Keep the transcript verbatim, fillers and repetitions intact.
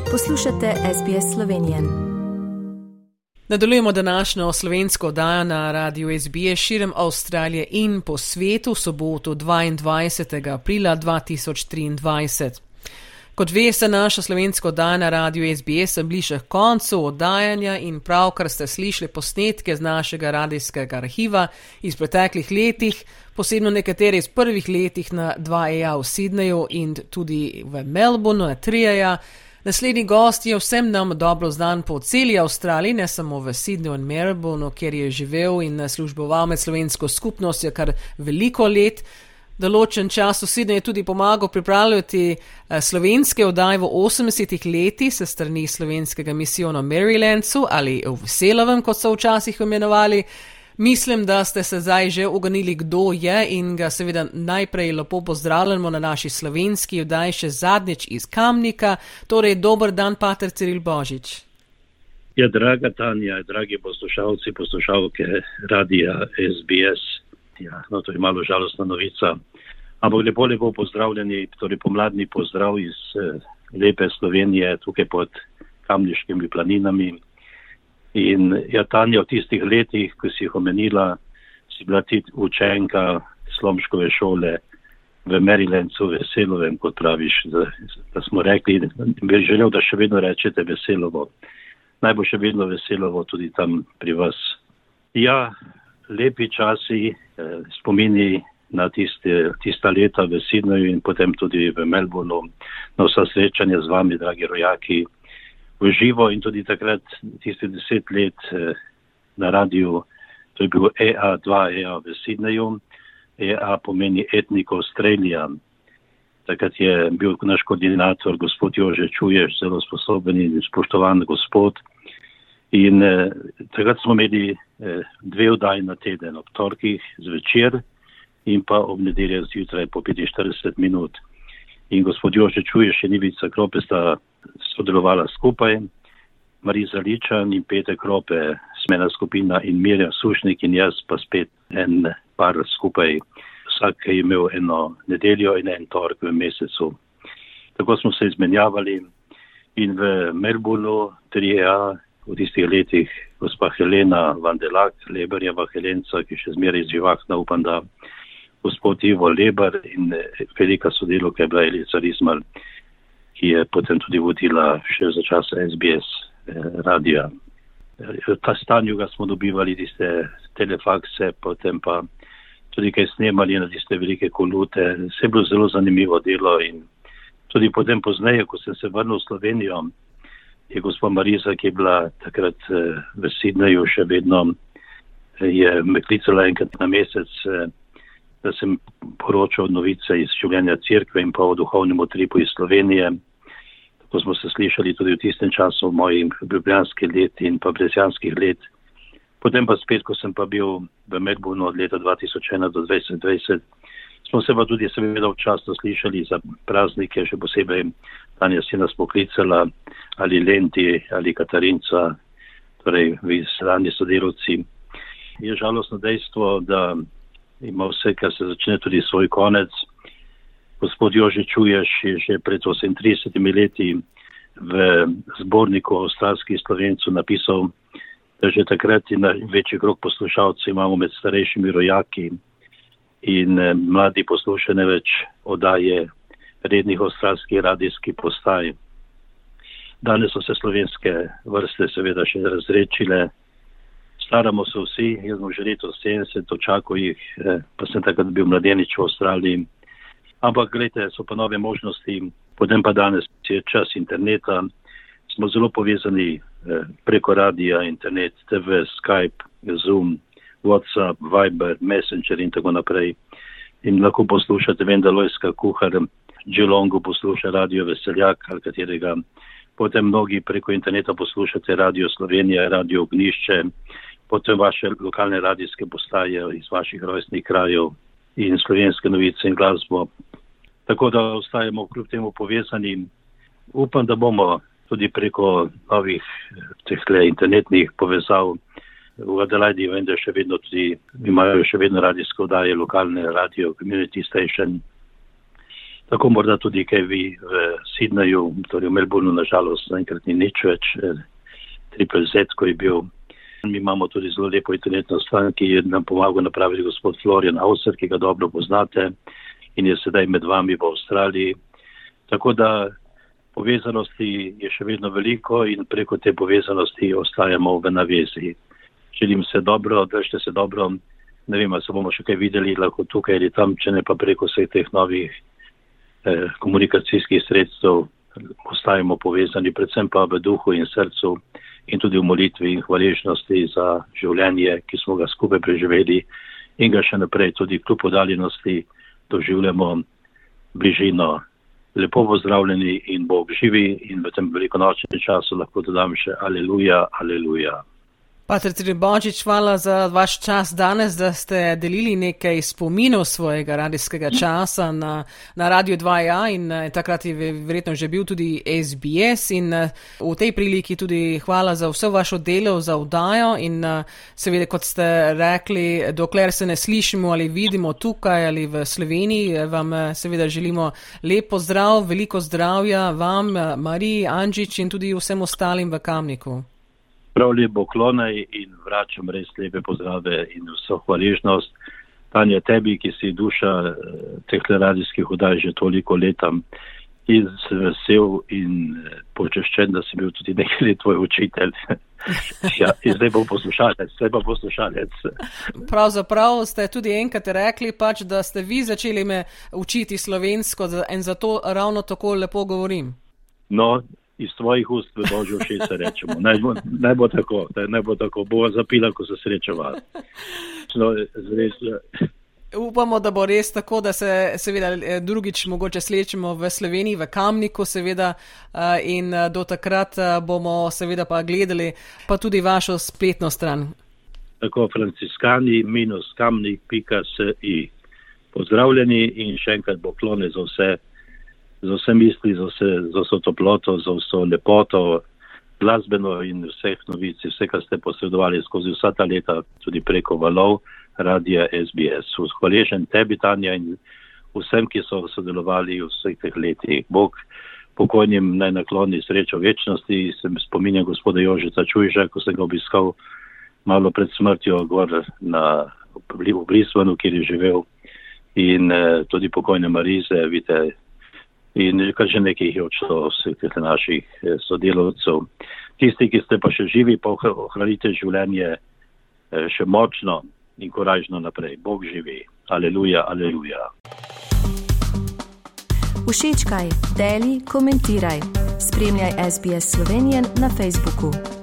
Poslušate S B S Slovenije. Nadaljujemo današnjo slovensko oddajo na radiju S B S širom Avstralije in po svetu v soboto dvaindvajsetega aprila dva tisoč triindvajset. Kot veste, naša slovenska oddaja na radiju S B S se bliža k koncu oddajanja in pravkar ste slišali posnetke z našega radijskega arhiva iz preteklih letih, posebno nekateri iz prvih letih na dva E A v Sydneyju in tudi v Melbourneu na tri E A. Naslednji gost je vsem nam dobro znan po celi Avstraliji, ne samo v Sydneyju in Melbourneu, kjer je živel in služboval med slovensko skupnostjo kar veliko let. Določen čas v Sydneyju je tudi pomagal pripravljati slovenske oddaje v osemdesetih letih se strani slovenskega misijona Marylandsu ali v Veselovem, kot so včasih imenovali. Mislim, da ste se zdaj že uganili, kdo je in ga seveda najprej lepo pozdravljamo na naši slovenski oddaji še zadnjič iz Kamnika. Torej, dober dan, pater Ciril Božič. Ja, draga Tanja, dragi poslušalci, poslušalke radija S B S. Ja, no, to je malo žalostna novica. Ampak lepo, lepo pozdravljeni, torej pomladni pozdrav iz eh, lepe Slovenije, tukaj pod Kamniškimi planinami. In ja, Tanja, v tistih letih, ko si jih omenila, si bila ti učenka Slomškove šole v Marylandsu, Veselovem, kot praviš, da, da smo rekli, bi želel, da še vedno rečete Veselovo. Naj bo še vedno Veselovo tudi tam pri vas. Ja, lepi časi, eh, spomini na tiste, tista leta v Sydneyju in potem tudi v Melbourneu, na vsa srečanja z vami, dragi rojaki, v živo in tudi takrat tiste deset let eh, na radiju, to je bil E A dva E A v Sydneyju. E A pomeni Ethnic Australia. Takrat je bil naš koordinator, gospod Jože Čuješ, zelo sposoben in spoštovan gospod. In eh, takrat smo imeli eh, dve oddaji na teden, ob torkih zvečer in pa ob nedeljah zjutraj po petinštirideset minut. In gospod Jože Čuješ in Ivica Krope sta sodelovala skupaj, Mariza Ličan in Peter Krope, smena skupina in Mirjam Sušnik in jaz pa spet en par skupaj. Vsak je imel eno nedeljo in en torek v mesecu. Tako smo se izmenjavali in v Melbourneu tri E A v tistih letih gospa Helena Vandelak, Leberjeva Helenca, ki še zmeraj živahna, upam, da gospod Ivo Leber in velika sodelovka je bila Elica Rizmal, ki je potem tudi vodila še za časa S B S eh, radija. V ta stanju ga smo dobivali tiste telefakse, potem pa tudi kaj snemali na tiste velike kolute. Vse je bilo zelo zanimivo delo in tudi potem pozneje, ko sem se vrnil v Slovenijo, je gospa Mariza, ki je bila takrat eh, v Sydneyju še vedno, eh, je me klicala enkrat na mesec, eh, da sem poročal novice iz življenja cerkve in pa o duhovnem utripu iz Slovenije. Tako smo se slišali tudi v tistem času mojih ljubljanskih let in pa brezjanskih let. Potem pa spet, ko sem pa bil v Melbourneu od leta dva tisoč ena do dvajset dvajset, smo se pa tudi seveda včasno slišali za praznike, še posebej Tanja si nas poklicala, ali Lenti, ali Katarinca, torej vi strani sodelavci. Je žalostno dejstvo, da ima vse, kar se začne tudi svoj konec. Gospod Jože Čuješ je že pred osemintridesetimi leti v zborniku avstralskih Slovencev napisal, da že takrat je večji krog poslušalcev imamo med starejšimi rojaki in eh, mladi poslušajo več oddaje rednih avstralskih radijskih postaj. Danes so se slovenske vrste seveda še razrečile. Staramo se vsi, jaz sem že leto sedemdeset, očakal jih, pa sem takrat bil mladenič v Avstraliji. Ampak gledajte, so pa nove možnosti, potem pa danes je čas interneta, smo zelo povezani preko radija, internet, T V, Skype, Zoom, WhatsApp, Viber, Messenger in tako naprej. In lahko poslušate Vendalojska kuhar, Geelongu posluša radio Veseljak ali katerega. Potem mnogi preko interneta poslušate Radio Slovenija, Radio Ognišče, potem vaše lokalne radijske postaje iz vaših rojstnih krajev in slovenske novice in glasbo. Tako da ostajamo kljub temu povezani. Upam, da bomo tudi preko novih tehle internetnih povezav v Adelaidi, vem, da še vedno tudi imajo še vedno radijske oddaje, lokalne radio, community station. Tako morda tudi kaj vi v Sydneyju, torej v Melbourneu, nažalost, zaenkrat ni nič več, Triple Z, ko je bil. Mi imamo tudi zelo lepo internetno stran, ki je nam pomagal napraviti gospod Florian Hauser, ki ga dobro poznate in je sedaj med vami v Avstraliji. Tako da povezanosti je še vedno veliko in preko te povezanosti ostajamo v navezi. Želim se dobro, držite se dobro, ne vem, ali se bomo še kaj videli, lahko tukaj ali tam, če ne pa preko vseh teh novih eh, komunikacijskih sredstev ostajamo povezani, predvsem pa v duhu in srcu in tudi v molitvi in hvaležnosti za življenje, ki smo ga skupaj preživeli in ga še naprej tudi kljub oddaljenosti doživljamo bližino. Lepo pozdravljeni in Bog živi in v tem velikonočnem času lahko dodam še aleluja, aleluja. Pater Trbožič, hvala za vaš čas danes, da ste delili nekaj spominov svojega radijskega časa na, na Radio dva ja in takrat je verjetno že bil tudi S B S in v tej priliki tudi hvala za vse vašo delo, za oddajo in seveda, kot ste rekli, dokler se ne slišimo ali vidimo tukaj ali v Sloveniji, vam seveda želimo lep pozdrav, veliko zdravja vam, Mariji Andžič in tudi vsem ostalim v Kamniku. Prav lepo klonaj in vračam res lepe pozdrave in vso hvaležnost. Tanja, tebi, ki si duša teh radijskih oddaj že toliko leta, in sem vesel in počaščen, da si bil tudi nekaj let tvoj učitelj. Ja, in zdaj bom poslušalec, zdaj bom poslušalec. Pravzaprav ste tudi enkrat rekli, pač, da ste vi začeli me učiti slovensko in zato ravno tako lepo govorim. No, iz tvojih ust v Božjo všeč rečemo. Naj bo, naj bo tako, naj bo tako, bova zapila, ko se srečava. No, zres, Upamo, da bo res tako, da se seveda drugič mogoče slečemo v Sloveniji, v Kamniku seveda in do takrat bomo seveda pa gledali pa tudi vašo spletno stran. Tako, franciskani minus kamnik pika si. Pozdravljeni in še enkrat bo klone za vse, za vse misli, za, vse, za vso toploto, za vso lepoto, glasbeno in vseh novic, vse, kar ste posredovali skozi vsa ta leta, tudi preko valov Radia S B S. Hvaležen tebi, Tanja, in vsem, ki so sodelovali v vseh teh letih. Bog pokojnim naj nakloni srečo večnosti. Se mi spominjam gospoda Jožeta Čujža, ko sem ga obiskal malo pred smrtjo gor na, v Brisbaneu, kjer je živel, in eh, tudi pokojne Marize, vidite, in kar že nekaj je odšlo vseh teh naših sodelavcev. Tisti, ki ste pa še živi, pa ohranite življenje še močno in koražno naprej. Bog živi. Aleluja, aleluja. Všečkaj, deli, komentiraj. Spremljaj S B S Slovenijo na Facebooku.